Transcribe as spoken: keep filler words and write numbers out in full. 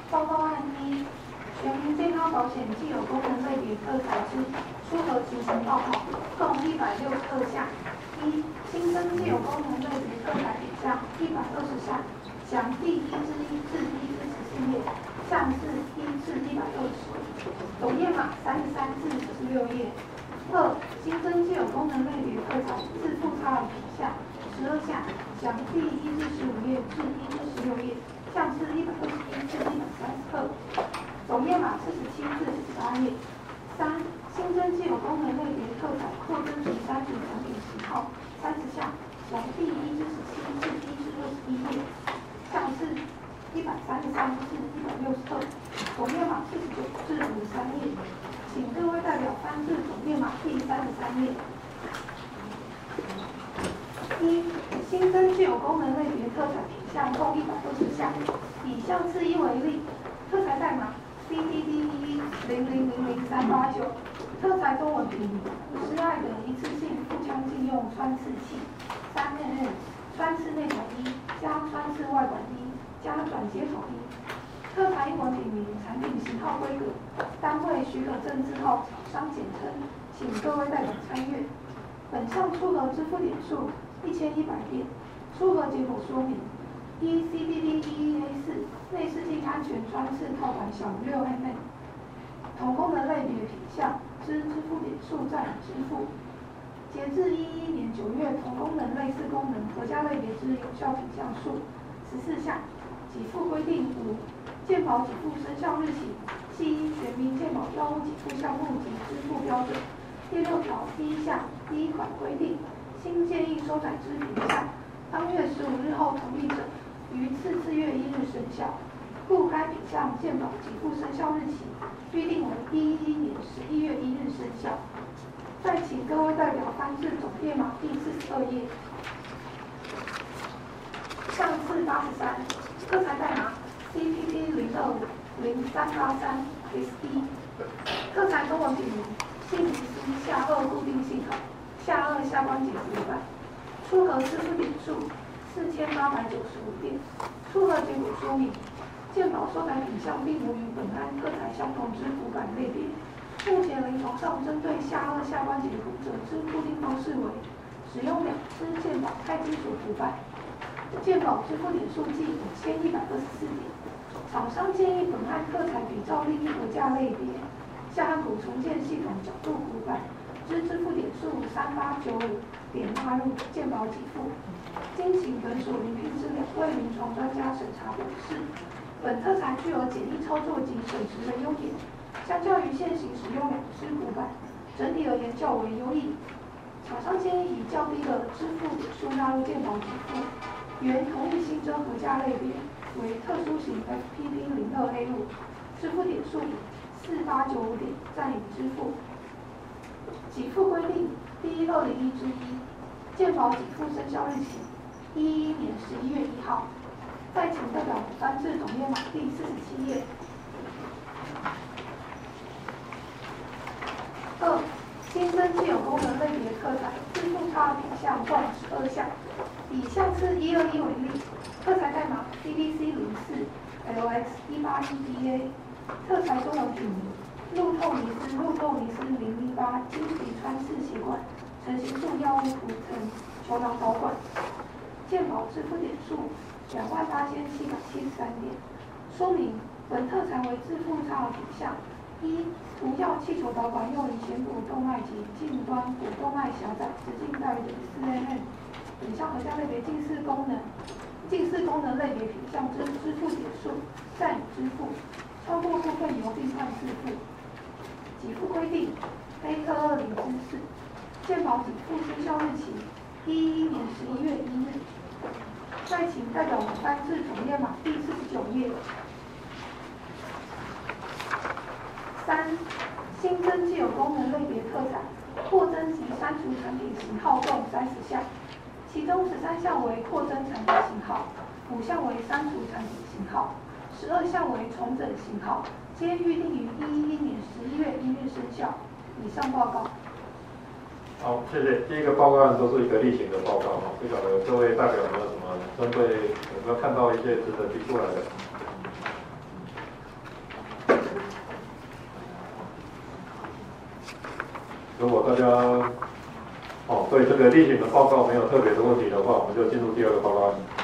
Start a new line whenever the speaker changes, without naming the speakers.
报告案一，全民健康保险既有功能类别特材之书核情形报告，共一百六十二项。一、新增既有功能类别特材品项一百二十项，详第一至一至一至十四页，项次一至一百二十，总页码三十三至十六页。二、新增既有功能类别特材自付差额品项十二项，详第一至十五页至一至十六页。项次一百二十一至一百三十二，总页码四十七至十八页。三、新增既有功能类别特材扩增十三组产品型号三十项，详第一至十七至一至二十一页。项次一百三十三至一百六十二，总页码四十九至五十三页。请各位代表翻至总页码第三十三页。一、新增具有功能类别特材品项共一百二十项，以项次一为例，特材代码 C D D 一零零零零三八九，特材中文评施爱的一次性腹腔镜用穿刺器三 mm， 穿刺内管衣加穿刺外管衣加转接头衣。特材英文品名、产品型号规格、单位许可证字号、厂商简称，请各位代表参阅。本项出核支付点数一千一百点，出核结果说明：一 C D D 一 A 四内视镜安全穿刺套板小于六 mm， 同功能类别品项之支付点数暂已支付。截至一一年九月，同功能类似功能合价类别之有效品项数十四项。给付规定五。健保给付生效日期系依全民健保药物给付项目及支付标准第六条第一项第一款规定，新建议收载之品项，当月十五日后同意者，于次次月一日生效。故该品项健保给付生效日期预定为一一年十一月一日生效。再请各位代表翻至总页码第四十二页。项次八十三，特材代码 C P P 零二五零三八三 S D， 特材中文品名信息下颚固定系统下颚下关节骨板，出核支付点数四千八百九十五点。出核结果说明：健保收载品项并无与本案特材相同之骨板类别。目前临床上针对下颚下关节骨折之固定方式为使用两支健保钛金属骨板，健保支付点数计五千一百二十四点。厂商建议本案特材比照另一合价类别下颌骨重建系统角度骨板之支付点数三八九五点纳入健保给付。经请本所聆听之两位临床专家审查表示，本特材具有简易操作及省时的优点，相较于现行使用两支骨板，整体而言较为优异。厂商建议以较低的支付点数纳入健保给付，原同一新增合价类别为特殊型 F P P 零二 A 五，支付点数四八九五点暂已支付。给付规定第一二零一之一，健保给付生效日期一一年十一月一号。再请代表翻至总页码第四十七页。二、新增既有功能类别特材自付差额品项共十二项，以项次一二一为例，特材代码 D D C 零四 L X 一八一 D A， 特材中文品名路透尼斯路透尼斯零一八经皮穿刺血管成型素药物涂层球囊导管，健保支付点数两万八千七百七十三点。说明本特材为自付差额品项：一、涂药气球导管用于前骨动脉及近端骨动脉狭窄直径大于等于四 mm， 本项合价类别近似功能近似功能类别品项之支付点数暂已支付，超过部分由病患自付。给付规定 A 二二零之四，健保给付生效日期一一年十一月一日。再请代表我们翻至总页码第四十九页。三、新增既有功能类别特材扩增及删除产品型号共三十项，其中十三项为扩增产品型号，五项为删除产品型号，十二项为重整型号，皆预定于一一年十一月一日生效。以上报告。
好，谢谢。第一个报告案都是一个例行的报告哈，不晓得各位代表有没有什么针对有没有看到一些值得提出来的？ 如果大家哦对这个例行的报告没有特别的问题的话，我们就进入第二个报告案。